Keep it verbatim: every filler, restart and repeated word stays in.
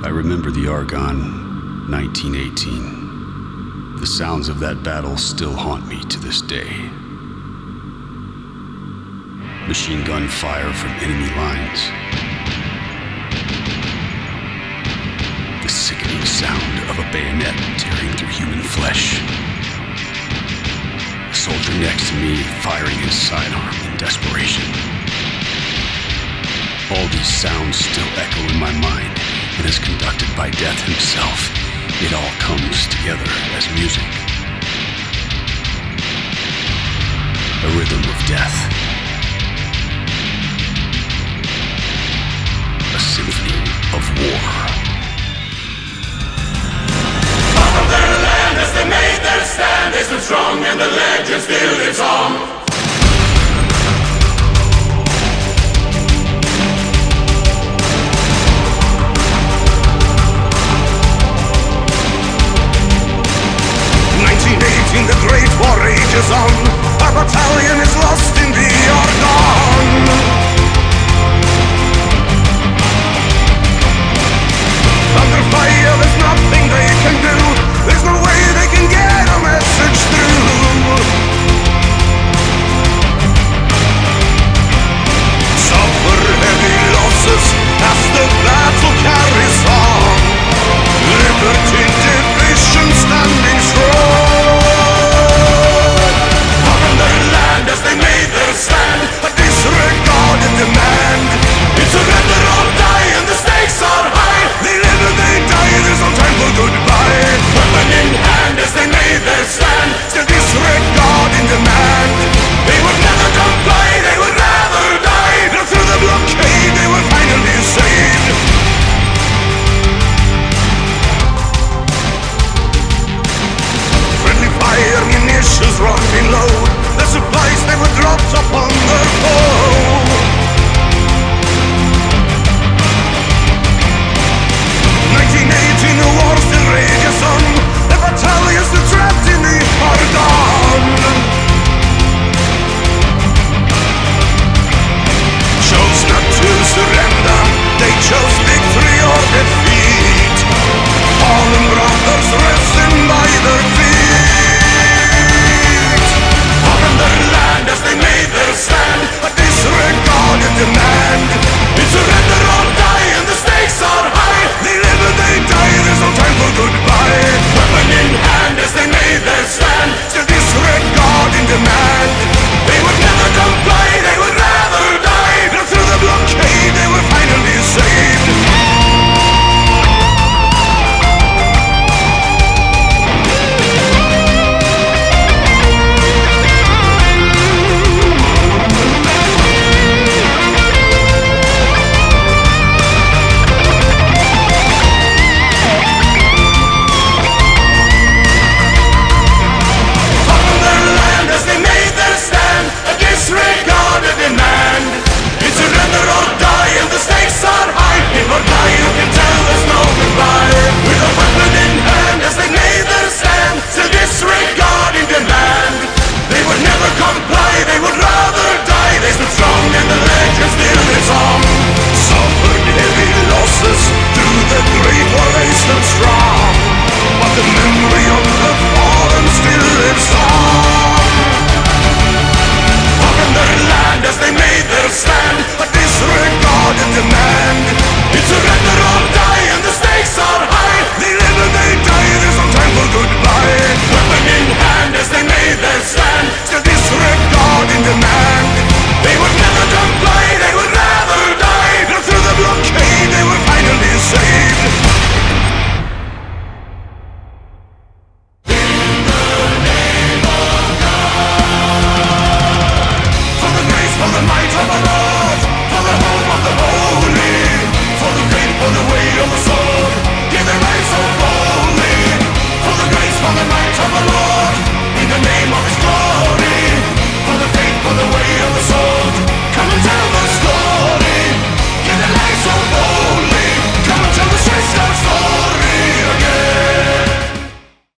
remember the Argonne, nineteen eighteen. The sounds of that battle still haunt me to this day. Machine gun fire from enemy lines. The sickening sound of a bayonet tearing through human flesh. The soldier next to me firing his sidearm in desperation. All these sounds still echo in my mind, and as conducted by Death himself, it all comes together as music. A rhythm of death.